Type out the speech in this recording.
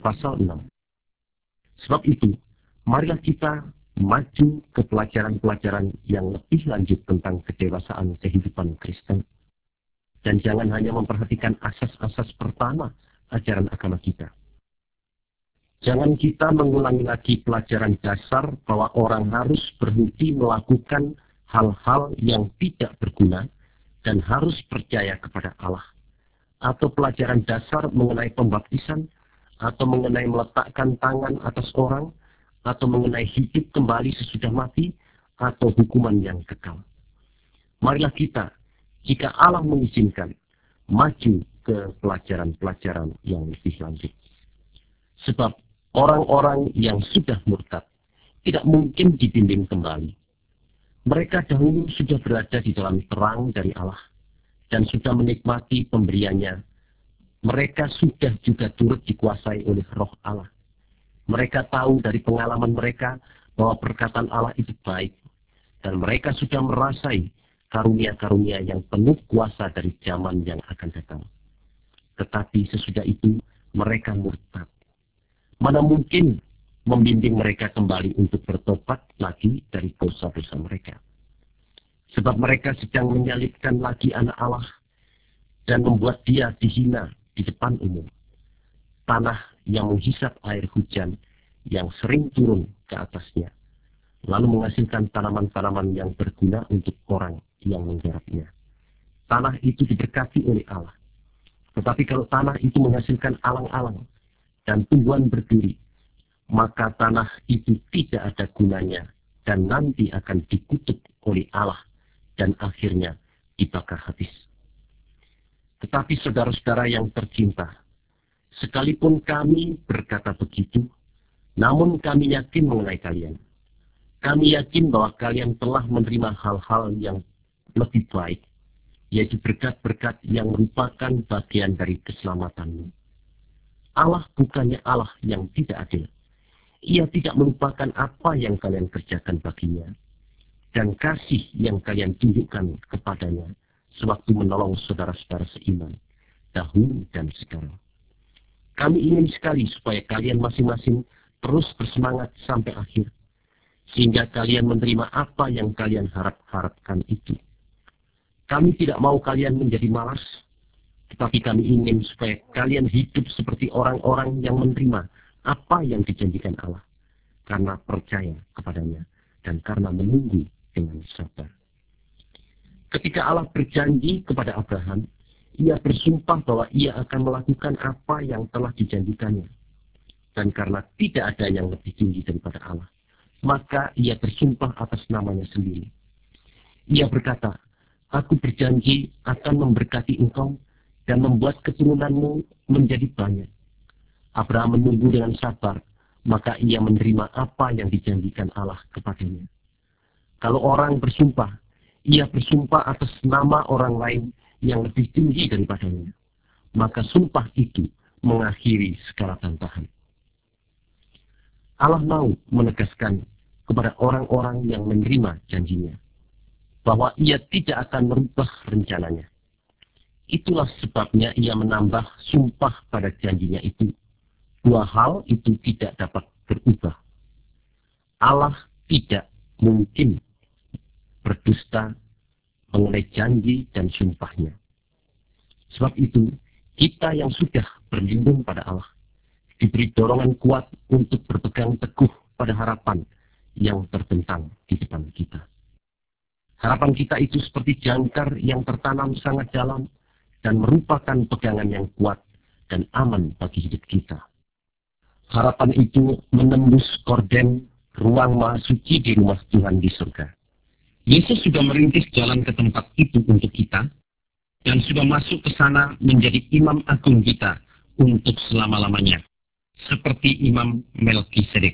pasal 6. Sebab itu, marilah kita maju ke pelajaran-pelajaran yang lebih lanjut tentang kedewasaan kehidupan Kristen. Dan jangan hanya memperhatikan asas-asas pertama ajaran agama kita. Jangan kita mengulangi lagi pelajaran dasar bahwa orang harus berhenti melakukan hal-hal yang tidak berguna dan harus percaya kepada Allah. Atau pelajaran dasar mengenai pembaptisan, atau mengenai meletakkan tangan atas orang, atau mengenai hidup kembali sesudah mati, atau hukuman yang kekal. Marilah kita, jika Allah mengizinkan, maju ke pelajaran-pelajaran yang lebih lanjut. Sebab orang-orang yang sudah murtad tidak mungkin dibimbing kembali. Mereka dahulu sudah berada di dalam terang dari Allah dan sudah menikmati pemberiannya. Mereka sudah juga turut dikuasai oleh Roh Allah. Mereka tahu dari pengalaman mereka bahwa perkataan Allah itu baik, dan mereka sudah merasai karunia-karunia yang penuh kuasa dari zaman yang akan datang. Tetapi sesudah itu mereka murtad. Mana mungkin membimbing mereka kembali untuk bertobat lagi dari dosa-dosa mereka. Sebab mereka sedang menyalibkan lagi anak Allah dan membuat dia dihina di depan umum. Tanah yang menghisap air hujan yang sering turun ke atasnya, lalu menghasilkan tanaman-tanaman yang berguna untuk orang yang menggarapnya. Tanah itu diberkati oleh Allah. Tetapi kalau tanah itu menghasilkan alang-alang dan tumbuhan berduri, maka tanah itu tidak ada gunanya dan nanti akan dikutuk oleh Allah dan akhirnya dibakar habis. Tetapi saudara-saudara yang tercinta, sekalipun kami berkata begitu, namun kami yakin mengenai kalian. Kami yakin bahwa kalian telah menerima hal-hal yang lebih baik, yaitu berkat-berkat yang merupakan bagian dari keselamatanmu. Allah bukannya Allah yang tidak adil. Ia tidak melupakan apa yang kalian kerjakan baginya, dan kasih yang kalian tunjukkan kepadanya sewaktu menolong saudara-saudara seiman, dahulu dan sekarang. Kami ingin sekali supaya kalian masing-masing terus bersemangat sampai akhir, sehingga kalian menerima apa yang kalian harapkan itu. Kami tidak mau kalian menjadi malas, tetapi kami ingin supaya kalian hidup seperti orang-orang yang menerima apa yang dijanjikan Allah, karena percaya kepadanya dan karena menunggu dengan sabar. Ketika Allah berjanji kepada Abraham, ia bersumpah bahwa ia akan melakukan apa yang telah dijanjikannya. Dan karena tidak ada yang lebih tinggi daripada Allah, maka ia bersumpah atas namanya sendiri. Ia berkata, "Aku berjanji akan memberkati engkau dan membuat keturunanmu menjadi banyak." Abraham menunggu dengan sabar, maka ia menerima apa yang dijanjikan Allah kepadanya. Kalau orang bersumpah, ia bersumpah atas nama orang lain yang lebih tinggi daripadanya, maka sumpah itu mengakhiri segala bantahan. Allah mau menegaskan kepada orang-orang yang menerima janjinya bahwa ia tidak akan merubah rencananya. Itulah sebabnya ia menambah sumpah pada janjinya itu. Dua hal itu tidak dapat berubah. Allah tidak mungkin berdusta mengenai janji dan sumpahnya. Sebab itu, kita yang sudah berlindung pada Allah diberi dorongan kuat untuk berpegang teguh pada harapan yang terbentang di depan kita. Harapan kita itu seperti jangkar yang tertanam sangat dalam dan merupakan pegangan yang kuat dan aman bagi hidup kita. Harapan itu menembus korden ruang maha suci di rumah Tuhan di surga. Yesus sudah merintis jalan ke tempat itu untuk kita dan sudah masuk ke sana menjadi imam agung kita untuk selama-lamanya, seperti Imam Melkisedek.